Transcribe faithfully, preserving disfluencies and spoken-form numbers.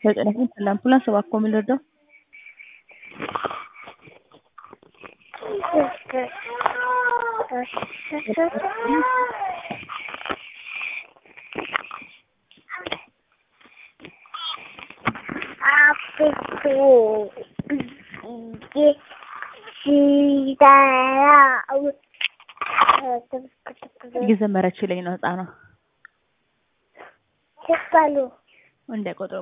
በጤናችን ለአምቡላንስ እባክዎ ምን ልርዳው? እየዘመረችልኝ ነው ህፃኗ። እንዳይቆጥሩ